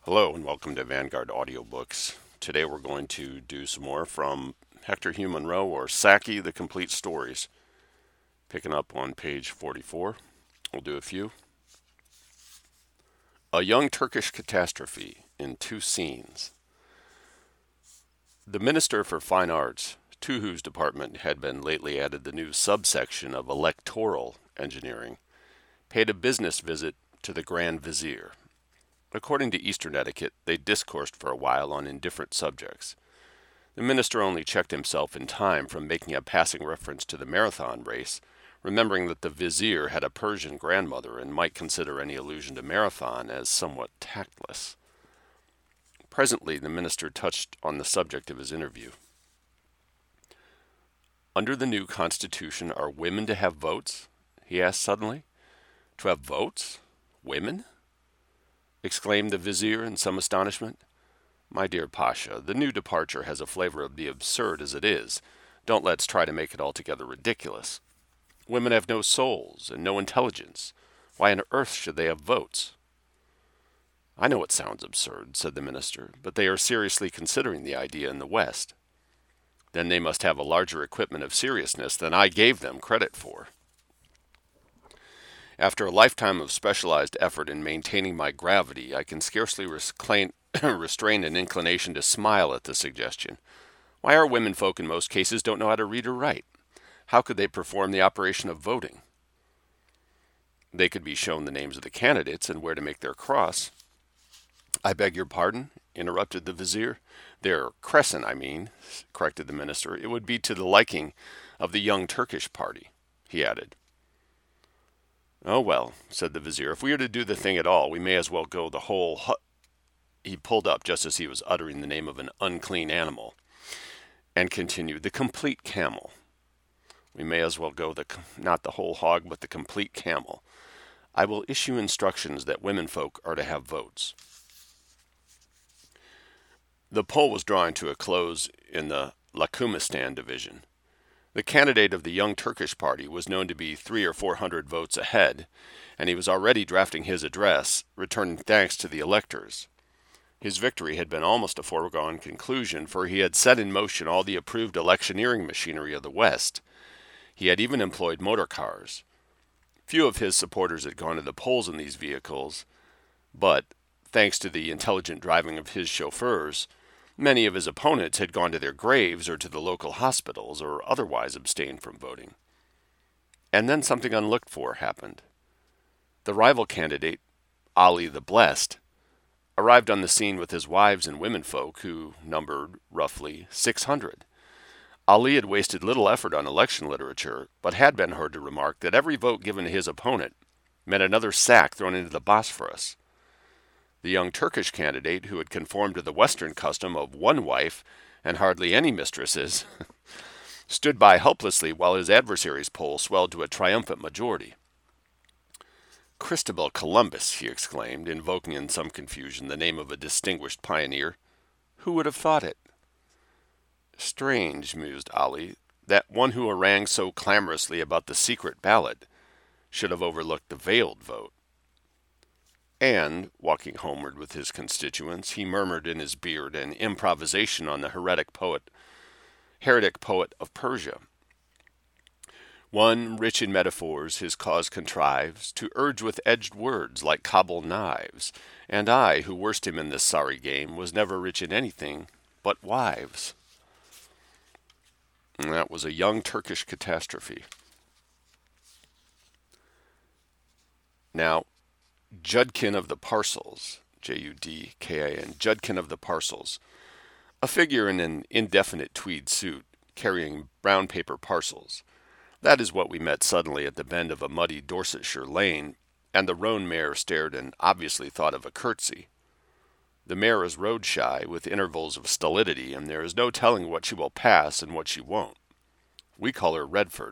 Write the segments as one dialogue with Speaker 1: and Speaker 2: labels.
Speaker 1: Hello and welcome to Vanguard Audiobooks. Today we're going to do some more from Hector Hugh Munro or Saki, The Complete Stories. Picking up on page 44. We'll do a few. A Young Turkish Catastrophe in Two Scenes. The Minister for Fine Arts, to whose department had been lately added the new subsection of electoral engineering, paid a business visit to the Grand Vizier. According to Eastern etiquette, they discoursed for a while on indifferent subjects. The minister only checked himself in time from making a passing reference to the marathon race, remembering that the vizier had a Persian grandmother and might consider any allusion to marathon as somewhat tactless. Presently, the minister touched on the subject of his interview. Under the new constitution, are women to have votes? He asked suddenly. To have votes? Women? Exclaimed the vizier in some astonishment. My dear Pasha, the new departure has a flavor of the absurd as it is. Don't let's try to make it altogether ridiculous. Women have no souls and no intelligence. Why on earth should they have votes? I know it sounds absurd, said the minister, but they are seriously considering the idea in the West. Then they must have a larger equipment of seriousness than I gave them credit for. After a lifetime of specialized effort in maintaining my gravity, I can scarcely restrain an inclination to smile at the suggestion. Why, our womenfolk in most cases don't know how to read or write. How could they perform the operation of voting? They could be shown the names of the candidates and where to make their cross. I beg your pardon, interrupted the vizier. Their crescent, I mean, corrected the minister. It would be to the liking of the Young Turkish party, he added. Oh, well, said the vizier, if we are to do the thing at all, we may as well go the whole He pulled up just as he was uttering the name of an unclean animal, and continued, the complete camel. We may as well go not the whole hog, but the complete camel. I will issue instructions that womenfolk are to have votes. The poll was drawing to a close in the Lakumistan division. The candidate of the Young Turkish party was known to be 300 or 400 votes ahead, and he was already drafting his address, returning thanks to the electors. His victory had been almost a foregone conclusion, for he had set in motion all the approved electioneering machinery of the West. He had even employed motor cars. Few of his supporters had gone to the polls in these vehicles, but, thanks to the intelligent driving of his chauffeurs, many of his opponents had gone to their graves or to the local hospitals or otherwise abstained from voting. And then something unlooked for happened. The rival candidate, Ali the Blessed, arrived on the scene with his wives and womenfolk, who numbered roughly 600. Ali had wasted little effort on election literature, but had been heard to remark that every vote given to his opponent meant another sack thrown into the Bosphorus. The Young Turkish candidate, who had conformed to the Western custom of one wife and hardly any mistresses, stood by helplessly while his adversary's poll swelled to a triumphant majority. Cristobal Columbus, he exclaimed, invoking in some confusion the name of a distinguished pioneer. Who would have thought it? Strange, mused Ali, that one who harangued so clamorously about the secret ballot should have overlooked the veiled vote. And, walking homeward with his constituents, he murmured in his beard an improvisation on the heretic poet of Persia. One, rich in metaphors, his cause contrives to urge with edged words like cobbled knives, and I, who worst him in this sorry game, was never rich in anything but wives. And that was a Young Turkish Catastrophe. Now, Judkin of the Parcels, Judkin, Judkin of the Parcels, a figure in an indefinite tweed suit, carrying brown paper parcels. That is what we met suddenly at the bend of a muddy Dorsetshire lane, and the roan mare stared and obviously thought of a curtsy. The mare is road-shy, with intervals of stolidity, and there is no telling what she will pass and what she won't. We call her Redford.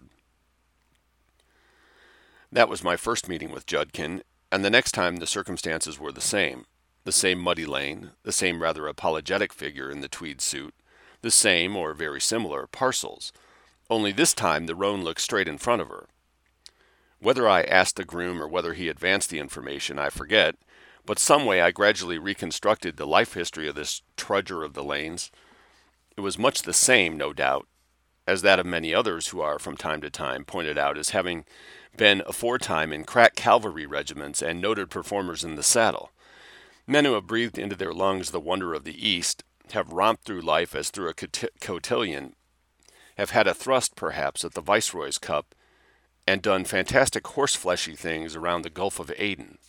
Speaker 1: That was my first meeting with Judkin, and the next time the circumstances were the same muddy lane, the same rather apologetic figure in the tweed suit, the same, or very similar, parcels, only this time the roan looked straight in front of her. Whether I asked the groom or whether he advanced the information, I forget, But some way I gradually reconstructed the life history of this trudger of the lanes. It was much the same, no doubt, as that of many others who are from time to time pointed out as having been aforetime in crack cavalry regiments and noted performers in the saddle. Men who have breathed into their lungs the wonder of the East, have romped through life as through a cotillion, have had a thrust perhaps at the Viceroy's Cup, and done fantastic horsefleshy things around the Gulf of Aden.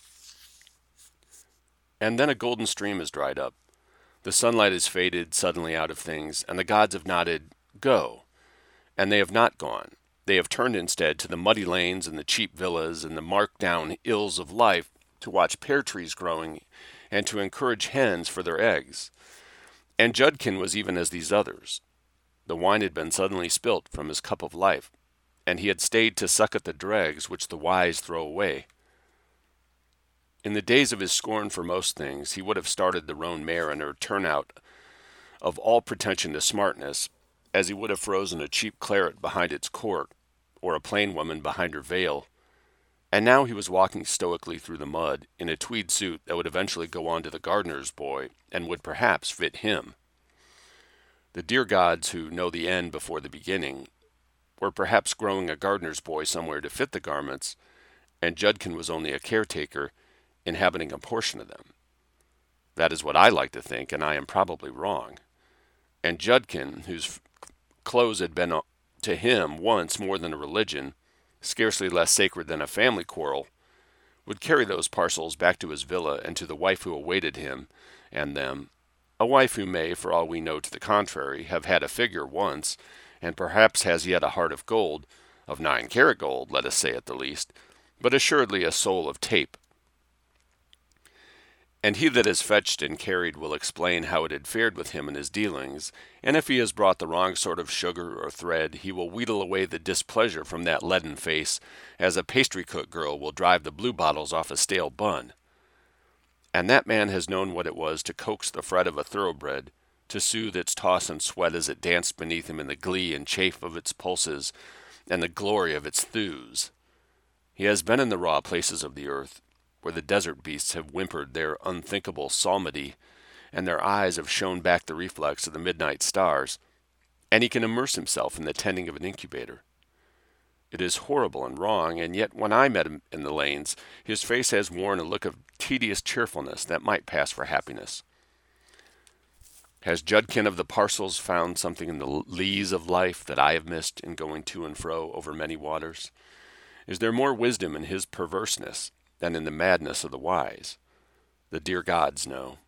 Speaker 1: And then a golden stream has dried up. The sunlight has faded suddenly out of things, and the gods have nodded, "Go." And they have not gone. They have turned instead to the muddy lanes and the cheap villas and the marked-down ills of life to watch pear trees growing and to encourage hens for their eggs. And Judkin was even as these others. The wine had been suddenly spilt from his cup of life, and he had stayed to suck at the dregs which the wise throw away. In the days of his scorn for most things, he would have started the roan mare in her turnout of all pretension to smartness, as he would have frozen a cheap claret behind its cork, or a plain woman behind her veil. And now he was walking stoically through the mud, in a tweed suit that would eventually go on to the gardener's boy, and would perhaps fit him. The dear gods who know the end before the beginning were perhaps growing a gardener's boy somewhere to fit the garments, and Judkin was only a caretaker, inhabiting a portion of them. That is what I like to think, and I am probably wrong. And Judkin, whose clothes had been to him once more than a religion, scarcely less sacred than a family quarrel, would carry those parcels back to his villa and to the wife who awaited him and them, a wife who may, for all we know to the contrary, have had a figure once, and perhaps has yet a heart of gold, of 9-carat gold, let us say at the least, but assuredly a soul of tape. And he that is fetched and carried will explain how it had fared with him in his dealings, and if he has brought the wrong sort of sugar or thread, he will wheedle away the displeasure from that leaden face, as a pastry-cook girl will drive the bluebottles off a stale bun. And that man has known what it was to coax the fret of a thoroughbred, to soothe its toss and sweat as it danced beneath him in the glee and chafe of its pulses, and the glory of its thews. He has been in the raw places of the earth, where the desert beasts have whimpered their unthinkable psalmody, and their eyes have shone back the reflex of the midnight stars, and he can immerse himself in the tending of an incubator. It is horrible and wrong, and yet when I met him in the lanes, his face has worn a look of tedious cheerfulness that might pass for happiness. Has Judkin of the parcels found something in the lees of life that I have missed in going to and fro over many waters? Is there more wisdom in his perverseness than in the madness of the wise? The dear gods know.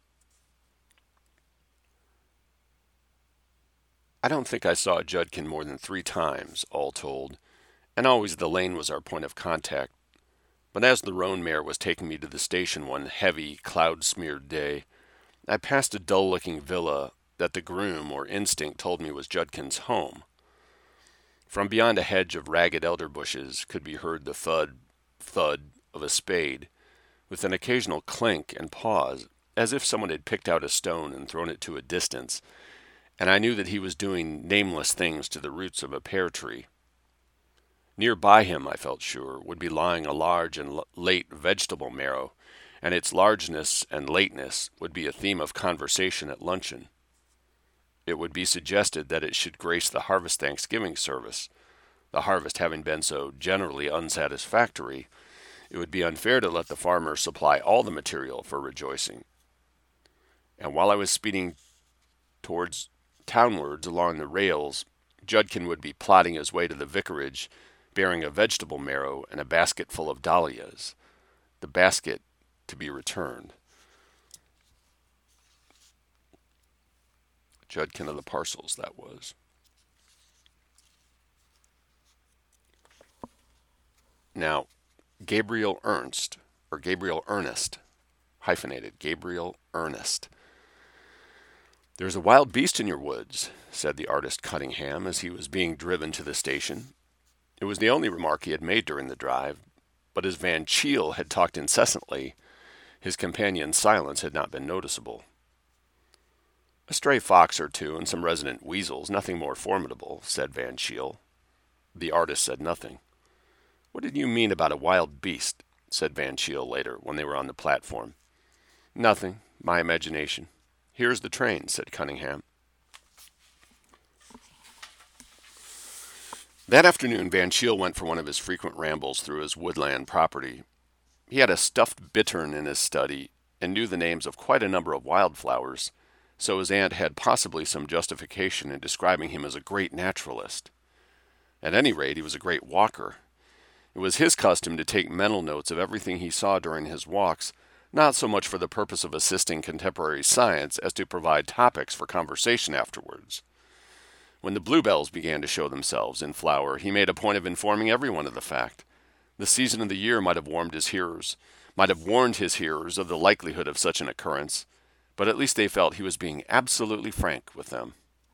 Speaker 1: I don't think I saw Judkin more than 3 times, all told, and always the lane was our point of contact. But as the roan mare was taking me to the station one heavy, cloud-smeared day, I passed a dull-looking villa that the groom or instinct told me was Judkin's home. From beyond a hedge of ragged elder bushes could be heard the thud, thud of a spade, with an occasional clink and pause, as if someone had picked out a stone and thrown it to a distance, and I knew that he was doing nameless things to the roots of a pear tree. Near by him, I felt sure, would be lying a large and late vegetable marrow, and its largeness and lateness would be a theme of conversation at luncheon. It would be suggested that it should grace the harvest Thanksgiving service. The harvest having been so generally unsatisfactory, it would be unfair to let the farmer supply all the material for rejoicing. And while I was speeding townwards along the rails, Judkin would be plodding his way to the vicarage, bearing a vegetable marrow and a basket full of dahlias, the basket to be returned. Judkin of the parcels, that was. Now, Gabriel Ernst, or Gabriel Ernest, hyphenated, Gabriel Ernest. "There's a wild beast in your woods," said the artist Cunningham as he was being driven to the station. It was the only remark he had made during the drive, but as Van Cheele had talked incessantly, his companion's silence had not been noticeable. "A stray fox or two and some resident weasels, nothing more formidable," said Van Cheele. The artist said nothing. "What did you mean about a wild beast?" said Van Cheele later, when they were on the platform. Nothing. My imagination. Here's the train, said Cunningham. That afternoon, Van Cheele went for one of his frequent rambles through his woodland property. He had a stuffed bittern in his study and knew the names of quite a number of wildflowers, so his aunt had possibly some justification in describing him as a great naturalist. At any rate, he was a great walker. It was his custom to take mental notes of everything he saw during his walks, not so much for the purpose of assisting contemporary science as to provide topics for conversation afterwards. When the bluebells began to show themselves in flower, he made a point of informing everyone of the fact. The season of the year might have warned his hearers of the likelihood of such an occurrence, but at least they felt he was being absolutely frank with them.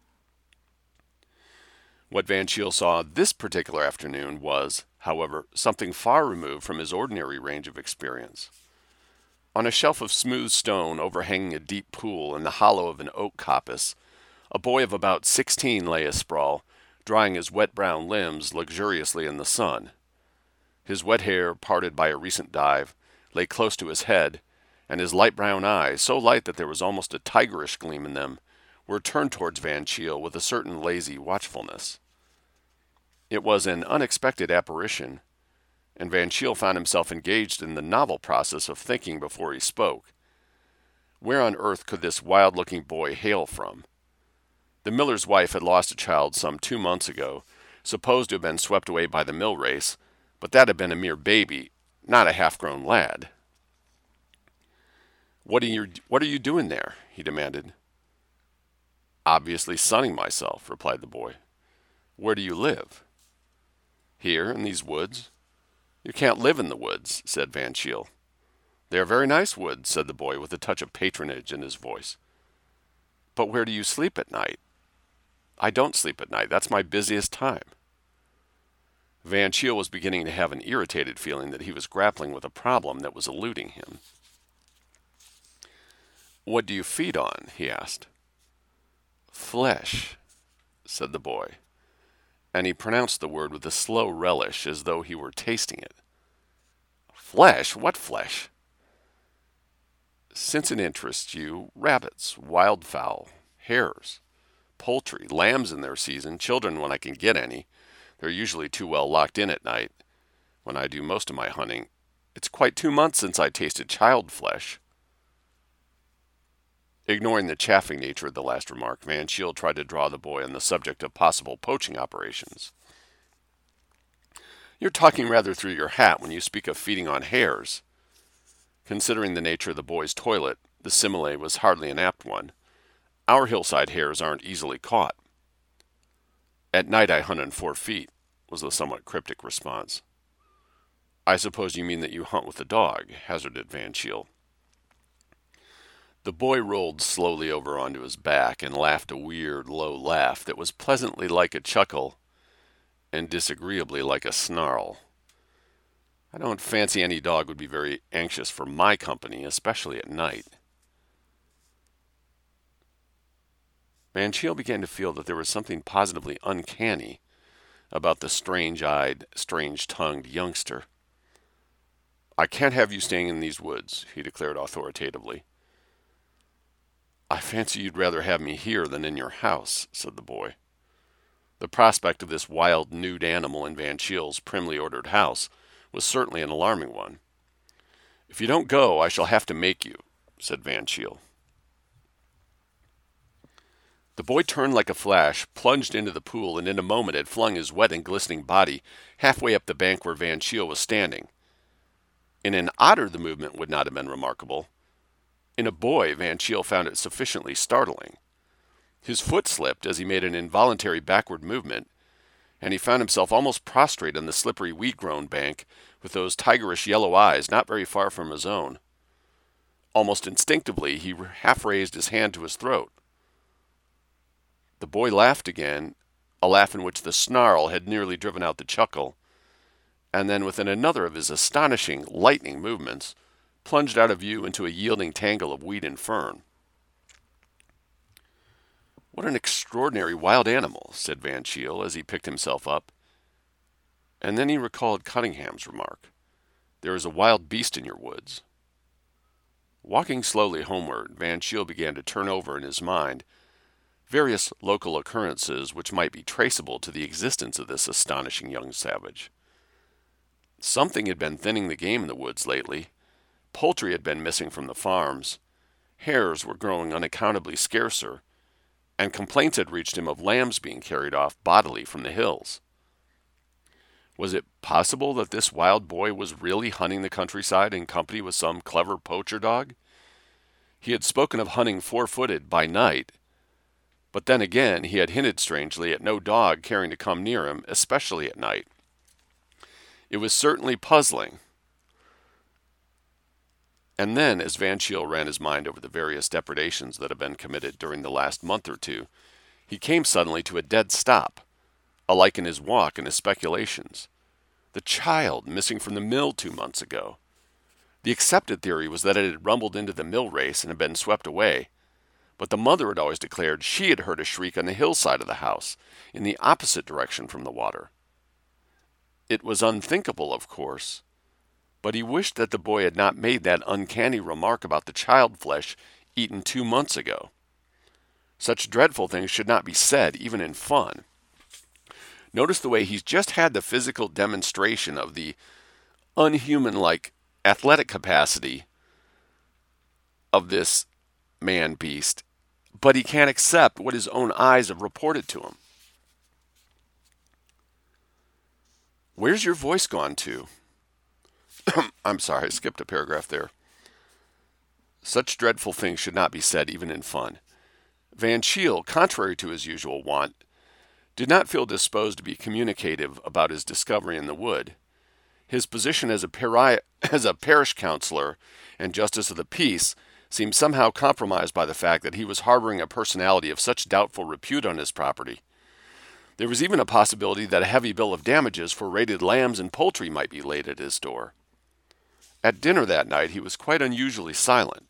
Speaker 1: What Van Cheele saw this particular afternoon was, however, something far removed from his ordinary range of experience. On a shelf of smooth stone overhanging a deep pool in the hollow of an oak coppice, a boy of about 16 lay asprawl, drying his wet brown limbs luxuriously in the sun. His wet hair, parted by a recent dive, lay close to his head, and his light brown eyes, so light that there was almost a tigerish gleam in them, were turned towards Van Cheele with a certain lazy watchfulness. It was an unexpected apparition, and Van Cheele found himself engaged in the novel process of thinking before he spoke. Where on earth could this wild-looking boy hail from? The miller's wife had lost a child some 2 months ago, supposed to have been swept away by the mill race, but that had been a mere baby, not a half-grown lad. What are you doing there?" he demanded. "Obviously sunning myself," replied the boy. "Where do you live?" "Here, in these woods." "You can't live in the woods," said Van Cheele. "They are very nice woods," said the boy with a touch of patronage in his voice. "But where do you sleep at night?" "I don't sleep at night. That's my busiest time." Van Cheele was beginning to have an irritated feeling that he was grappling with a problem that was eluding him. "What do you feed on?" he asked. "Flesh," said the boy, and he pronounced the word with a slow relish as though he were tasting it. "Flesh? What flesh?" "Since it interests you, rabbits, wildfowl, hares, poultry, lambs in their season, children when I can get any. They're usually too well locked in at night. When I do most of my hunting, it's quite 2 months since I tasted child flesh." Ignoring the chaffing nature of the last remark, Van Cheele tried to draw the boy on the subject of possible poaching operations. "You're talking rather through your hat when you speak of feeding on hares." Considering the nature of the boy's toilet, the simile was hardly an apt one. Our hillside hares aren't easily caught. "At night I hunt on 4 feet," was the somewhat cryptic response. "I suppose you mean that you hunt with a dog," hazarded Van Cheele. The boy rolled slowly over onto his back and laughed a weird, low laugh that was pleasantly like a chuckle and disagreeably like a snarl. "I don't fancy any dog would be very anxious for my company, especially at night." Van Cheele began to feel that there was something positively uncanny about the strange-eyed, strange-tongued youngster. "I can't have you staying in these woods," he declared authoritatively. "I fancy you'd rather have me here than in your house," said the boy. The prospect of this wild, nude animal in Van Cheele's primly ordered house was certainly an alarming one. "If you don't go, I shall have to make you," said Van Cheele. The boy turned like a flash, plunged into the pool, and in a moment had flung his wet and glistening body halfway up the bank where Van Cheele was standing. In an otter the movement would not have been remarkable. In a boy, Van Cheele found it sufficiently startling. His foot slipped as he made an involuntary backward movement, and he found himself almost prostrate on the slippery weed-grown bank with those tigerish yellow eyes not very far from his own. Almost instinctively he half raised his hand to his throat. The boy laughed again, a laugh in which the snarl had nearly driven out the chuckle, and then within another of his astonishing, lightning movements, plunged out of view into a yielding tangle of weed and fern. "What an extraordinary wild animal," said Van Cheele as he picked himself up. And then he recalled Cunningham's remark. "There is a wild beast in your woods." Walking slowly homeward, Van Shiel began to turn over in his mind various local occurrences which might be traceable to the existence of this astonishing young savage. Something had been thinning the game in the woods lately. Poultry had been missing from the farms. Hares were growing unaccountably scarcer, and complaints had reached him of lambs being carried off bodily from the hills. Was it possible that this wild boy was really hunting the countryside in company with some clever poacher dog? He had spoken of hunting 4-footed by night, but then again he had hinted strangely at no dog caring to come near him, especially at night. It was certainly puzzling. And then, as Van Shiel ran his mind over the various depredations that had been committed during the last month or two, he came suddenly to a dead stop, alike in his walk and his speculations. The child missing from the mill 2 months ago. The accepted theory was that it had rumbled into the mill race and had been swept away, but the mother had always declared she had heard a shriek on the hillside of the house, in the opposite direction from the water. It was unthinkable, of course, but he wished that the boy had not made that uncanny remark about the child flesh eaten 2 months ago. Such dreadful things should not be said, even in fun. Notice the way he's just had the physical demonstration of the unhuman-like athletic capacity of this man-beast, but he can't accept what his own eyes have reported to him. Where's your voice gone to? I'm sorry, I skipped a paragraph there. Such dreadful things should not be said, even in fun. Van Shiel, contrary to his usual wont, did not feel disposed to be communicative about his discovery in the wood. His position as a parish councilor and justice of the peace seemed somehow compromised by the fact that he was harboring a personality of such doubtful repute on his property. There was even a possibility that a heavy bill of damages for raided lambs and poultry might be laid at his door. At dinner that night he was quite unusually silent.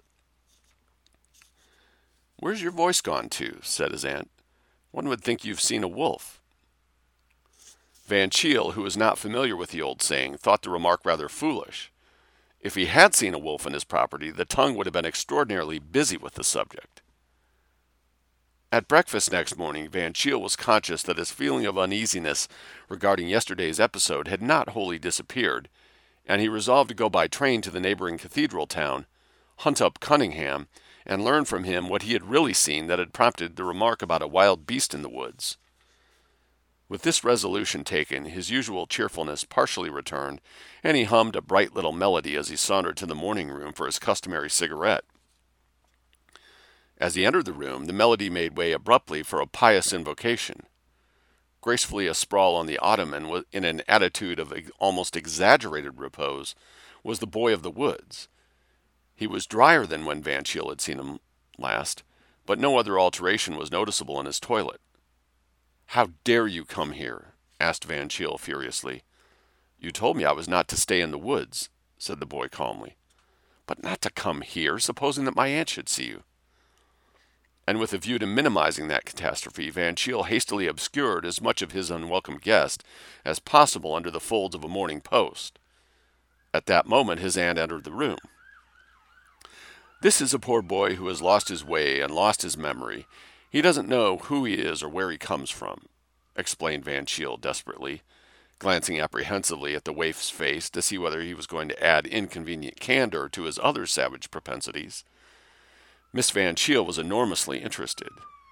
Speaker 1: "Where's your voice gone to?" said his aunt. "One would think you've seen a wolf." Van Shiel, who was not familiar with the old saying, thought the remark rather foolish. If he had seen a wolf on his property, the tongue would have been extraordinarily busy with the subject. At breakfast next morning, Van Shiel was conscious that his feeling of uneasiness regarding yesterday's episode had not wholly disappeared, and he resolved to go by train to the neighboring cathedral town, hunt up Cunningham, and learn from him what he had really seen that had prompted the remark about a wild beast in the woods. With this resolution taken, his usual cheerfulness partially returned, and he hummed a bright little melody as he sauntered to the morning room for his customary cigarette. As he entered the room, the melody made way abruptly for a pious invocation. Gracefully asprawl on the ottoman, in an attitude of almost exaggerated repose, was the boy of the woods. He was drier than when Van Shiel had seen him last, but no other alteration was noticeable in his toilet. "How dare you come here?" asked Van Shiel furiously. "You told me I was not to stay in the woods," said the boy calmly. "But not to come here, supposing that my aunt should see you." And with a view to minimizing that catastrophe, Van Shiel hastily obscured as much of his unwelcome guest as possible under the folds of a Morning Post. At that moment his aunt entered the room. "This is a poor boy who has lost his way and lost his memory. He doesn't know who he is or where he comes from," explained Van Shiel desperately, glancing apprehensively at the waif's face to see whether he was going to add inconvenient candor to his other savage propensities. Miss Van Shiel was enormously interested.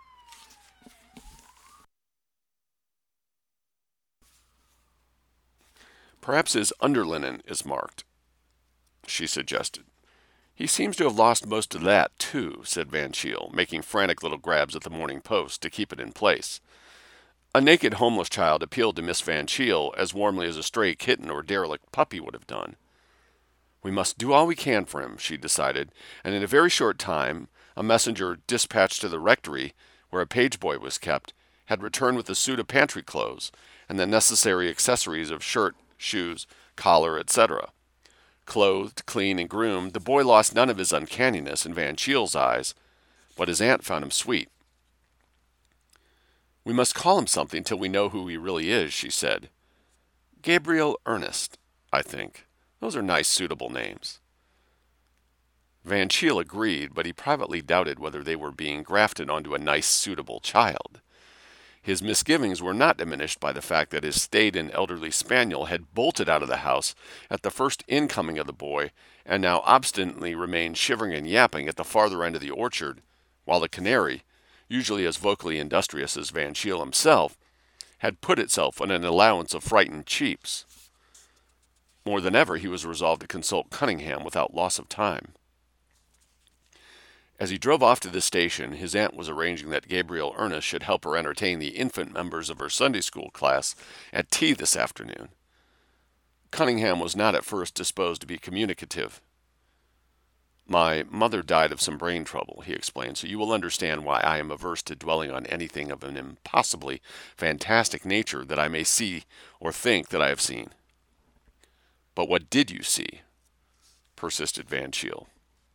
Speaker 1: "Perhaps his underlinen is marked," she suggested. "He seems to have lost most of that, too," said Van Shiel, making frantic little grabs at the Morning Post to keep it in place. A naked homeless child appealed to Miss Van Shiel as warmly as a stray kitten or derelict puppy would have done. "We must do all we can for him," she decided, and in a very short time a messenger dispatched to the rectory, where a page boy was kept, had returned with a suit of pantry clothes and the necessary accessories of shirt, shoes, collar, etc. Clothed, clean, and groomed, the boy lost none of his uncanniness in Van Shiel's eyes, but his aunt found him sweet. "We must call him something till we know who he really is," she said. "Gabriel Ernest, I think. Those are nice, suitable names." Van Cheele agreed, but he privately doubted whether they were being grafted onto a nice, suitable child. His misgivings were not diminished by the fact that his staid and elderly spaniel had bolted out of the house at the first incoming of the boy, and now obstinately remained shivering and yapping at the farther end of the orchard, while the canary, usually as vocally industrious as Van Cheele himself, had put itself on an allowance of frightened cheeps. More than ever, he was resolved to consult Cunningham without loss of time. As he drove off to the station, his aunt was arranging that Gabriel Ernest should help her entertain the infant members of her Sunday school class at tea this afternoon. Cunningham was not at first disposed to be communicative. "My mother died of some brain trouble," he explained, "so you will understand why I am averse to dwelling on anything of an impossibly fantastic nature that I may see or think that I have seen." "But what did you see?" persisted Van Cheele.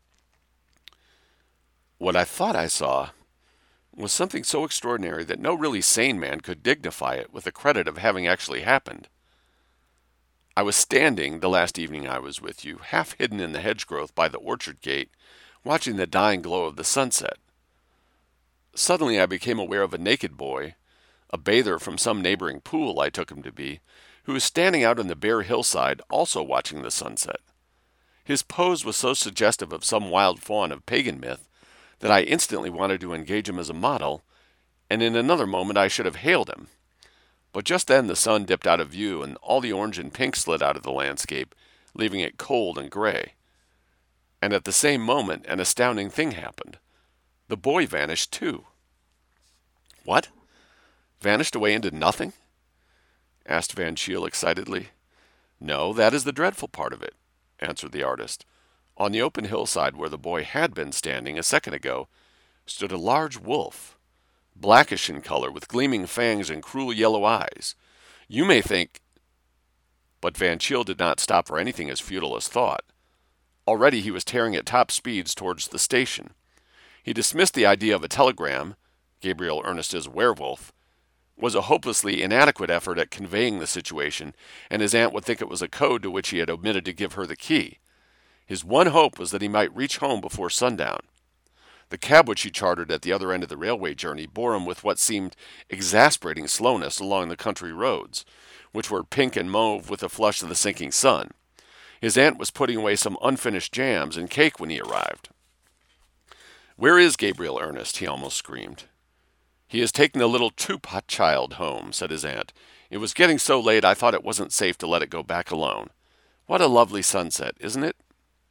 Speaker 1: "What I thought I saw was something so extraordinary that no really sane man could dignify it with the credit of having actually happened. I was standing, the last evening I was with you, half hidden in the hedge growth by the orchard gate, watching the dying glow of the sunset. Suddenly I became aware of a naked boy, a bather from some neighboring pool I took him to be, who was standing out on the bare hillside also watching the sunset. His pose was so suggestive of some wild faun of pagan myth that I instantly wanted to engage him as a model, and in another moment I should have hailed him. But just then the sun dipped out of view, and all the orange and pink slid out of the landscape, leaving it cold and gray. And at the same moment an astounding thing happened. The boy vanished too." "What? Vanished away into nothing?" asked Van Cheele excitedly. "No, that is the dreadful part of it," answered the artist. "On the open hillside where the boy had been standing a second ago stood a large wolf, blackish in color, with gleaming fangs and cruel yellow eyes. You may think—" But Van Cheele did not stop for anything as futile as thought. Already he was tearing at top speeds towards the station. He dismissed the idea of a telegram. Gabriel Ernest as a werewolf was a hopelessly inadequate effort at conveying the situation, and his aunt would think it was a code to which he had omitted to give her the key. His one hope was that he might reach home before sundown. The cab which he chartered at the other end of the railway journey bore him with what seemed exasperating slowness along the country roads, which were pink and mauve with the flush of the sinking sun. His aunt was putting away some unfinished jams and cake when he arrived. "Where is Gabriel Ernest?" he almost screamed. "He is taking the little Toop child home," said his aunt. "It was getting so late I thought it wasn't safe to let it go back alone. What a lovely sunset, isn't it?"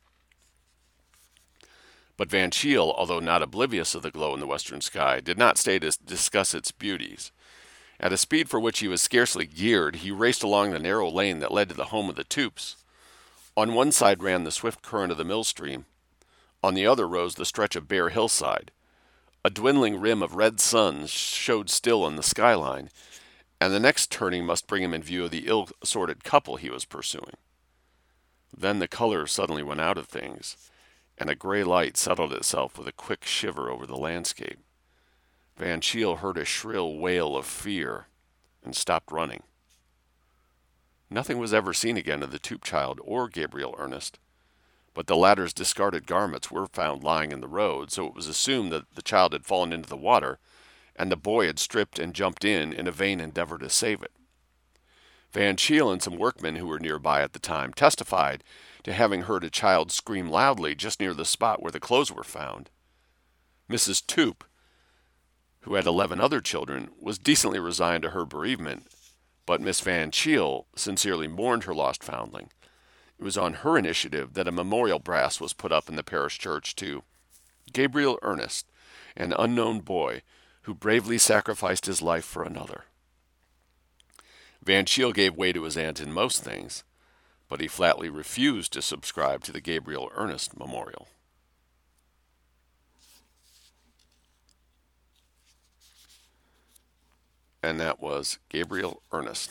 Speaker 1: But Van Cheele, although not oblivious of the glow in the western sky, did not stay to discuss its beauties. At a speed for which he was scarcely geared, he raced along the narrow lane that led to the home of the Toops. On one side ran the swift current of the mill stream. On the other rose the stretch of bare hillside. A dwindling rim of red sun showed still on the skyline, and the next turning must bring him in view of the ill-assorted couple he was pursuing. Then the color suddenly went out of things, and a gray light settled itself with a quick shiver over the landscape. Van Cheele heard a shrill wail of fear and stopped running. Nothing was ever seen again of the Toop child or Gabriel Ernest, but the latter's discarded garments were found lying in the road, so it was assumed that the child had fallen into the water, and the boy had stripped and jumped in a vain endeavor to save it. Van Cheele and some workmen who were nearby at the time testified to having heard a child scream loudly just near the spot where the clothes were found. Mrs. Toop, who had 11 other children, was decently resigned to her bereavement, but Miss Van Cheele sincerely mourned her lost foundling. It was on her initiative that a memorial brass was put up in the parish church to Gabriel Ernest, an unknown boy who bravely sacrificed his life for another. Van Cheele gave way to his aunt in most things, but he flatly refused to subscribe to the Gabriel Ernest Memorial. And that was Gabriel Ernest.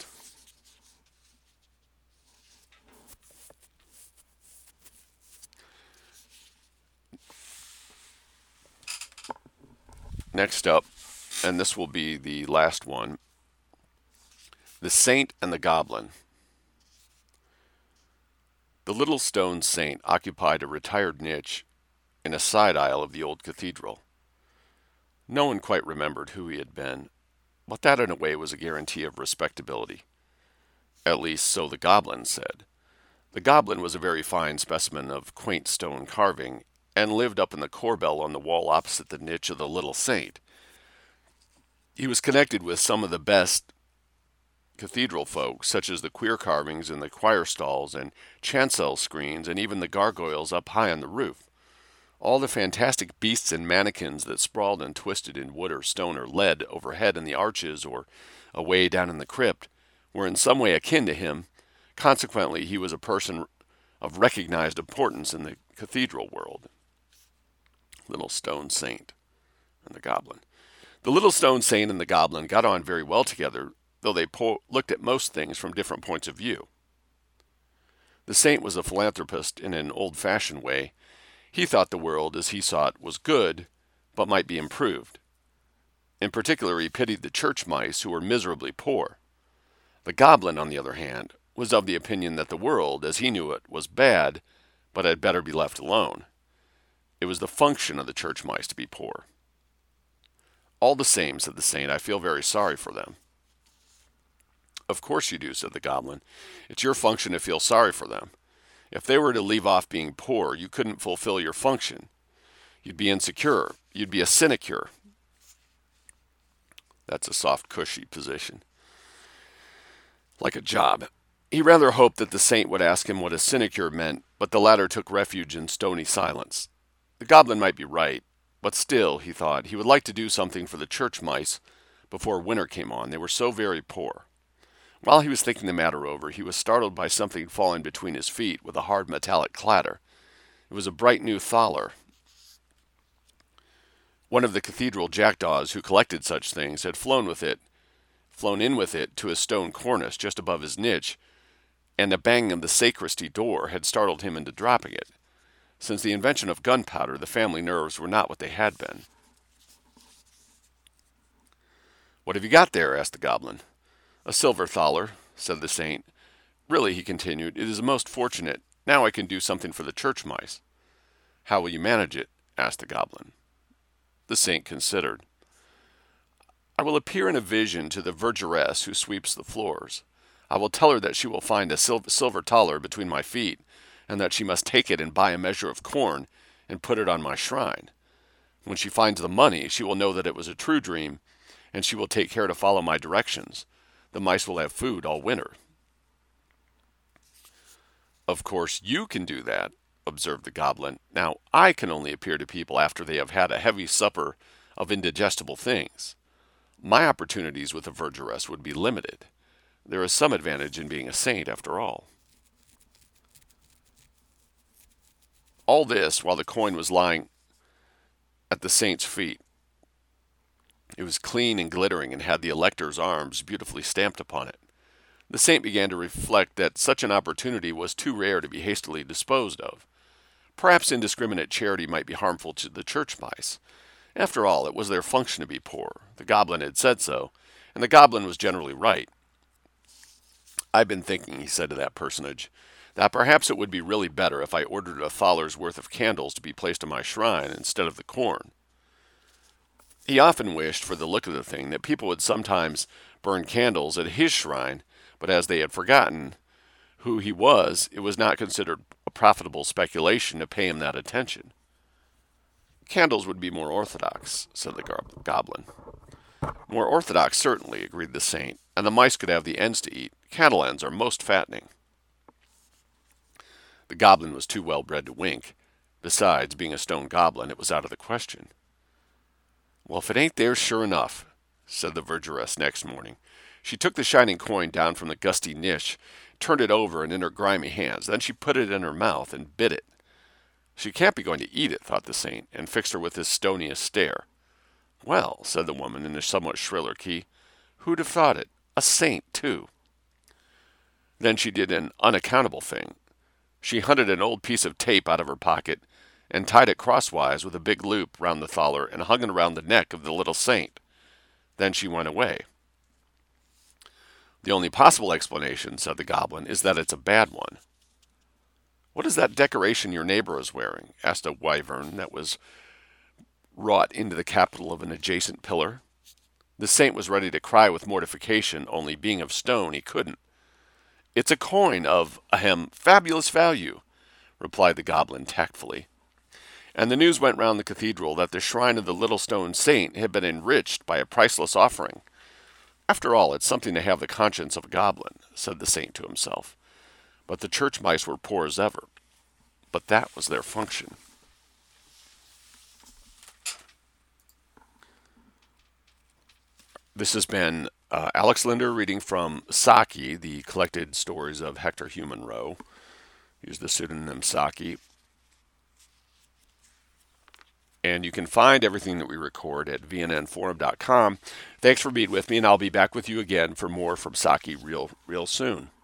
Speaker 1: Next up, and this will be the last one, The Saint and the Goblin. The little stone saint occupied a retired niche in a side aisle of the old cathedral. No one quite remembered who he had been, but that in a way was a guarantee of respectability. At least, so the goblin said. The goblin was a very fine specimen of quaint stone carving, and lived up in the corbel on the wall opposite the niche of the little saint. He was connected with some of the best cathedral folk, such as the queer carvings in the choir stalls and chancel screens, and even the gargoyles up high on the roof. All the fantastic beasts and mannequins that sprawled and twisted in wood or stone or lead overhead in the arches or away down in the crypt were in some way akin to him. Consequently, he was a person of recognized importance in the cathedral world. Little stone saint and the goblin. The little stone saint and the goblin got on very well together, though they looked at most things from different points of view. The saint was a philanthropist in an old-fashioned way. He thought the world, as he saw it, was good, but might be improved. In particular, he pitied the church mice who were miserably poor. The goblin, on the other hand, was of the opinion that the world, as he knew it, was bad, but had better be left alone. It was the function of the church mice to be poor. All the same, said the saint, I feel very sorry for them. Of course you do, said the goblin. It's your function to feel sorry for them. If they were to leave off being poor, you couldn't fulfill your function. You'd be insecure. You'd be a sinecure. That's a soft, cushy position. Like a job. He rather hoped that the saint would ask him what a sinecure meant, but the latter took refuge in stony silence. The goblin might be right, but still, he thought, he would like to do something for the church mice before winter came on. They were so very poor. While he was thinking the matter over, he was startled by something falling between his feet with a hard metallic clatter. It was a bright new thaler. One of the cathedral jackdaws who collected such things had flown in with it to a stone cornice just above his niche, and the banging of the sacristy door had startled him into dropping it. Since the invention of gunpowder, the family nerves were not what they had been. "What have you got there?" asked the goblin. "A silver thaler," said the saint. "Really," he continued, "it is most fortunate. Now I can do something for the church mice." "How will you manage it?" asked the goblin. The saint considered. "I will appear in a vision to the vergeress who sweeps the floors. I will tell her that she will find a silver thaler between my feet, and that she must take it and buy a measure of corn and put it on my shrine. When she finds the money, she will know that it was a true dream, and she will take care to follow my directions. The mice will have food all winter." "Of course you can do that," observed the goblin. "Now I can only appear to people after they have had a heavy supper of indigestible things. My opportunities with the vergeress would be limited. There is some advantage in being a saint, after all." All this while the coin was lying at the saint's feet. It was clean and glittering and had the elector's arms beautifully stamped upon it. The saint began to reflect that such an opportunity was too rare to be hastily disposed of. Perhaps indiscriminate charity might be harmful to the church mice. After all, it was their function to be poor. The goblin had said so, and the goblin was generally right. "I've been thinking," he said to that personage, "that perhaps it would be really better if I ordered a thaler's worth of candles to be placed on my shrine instead of the corn." He often wished, for the look of the thing, that people would sometimes burn candles at his shrine, but as they had forgotten who he was, it was not considered a profitable speculation to pay him that attention. "Candles would be more orthodox," said the goblin. "More orthodox, certainly," agreed the saint, "and the mice could have the ends to eat. Candle ends are most fattening." The goblin was too well bred to wink. Besides, being a stone goblin, it was out of the question. "Well, if it ain't there, sure enough," said the vergeress next morning. She took the shining coin down from the gusty niche, turned it over and in her grimy hands. Then she put it in her mouth and bit it. "She can't be going to eat it," thought the saint, and fixed her with his stoniest stare. "Well," said the woman in a somewhat shriller key, "who'd have thought it? A saint, too." Then she did an unaccountable thing. She hunted an old piece of tape out of her pocket and tied it crosswise with a big loop round the thaler and hung it around the neck of the little saint. Then she went away. "The only possible explanation," said the goblin, "is that it's a bad one." "What is that decoration your neighbor is wearing?" asked a wyvern that was wrought into the capital of an adjacent pillar. The saint was ready to cry with mortification, only being of stone he couldn't. "It's a coin of, fabulous value," replied the goblin tactfully. And the news went round the cathedral that the shrine of the little stone saint had been enriched by a priceless offering. "After all, it's something to have the conscience of a goblin," said the saint to himself. But the church mice were poor as ever. But that was their function. This has been Alex Linder reading from Saki, the collected stories of Hector Hugh Munro. Use the pseudonym Saki. And you can find everything that we record at vnnforum.com. Thanks for being with me, and I'll be back with you again for more from Saki real soon.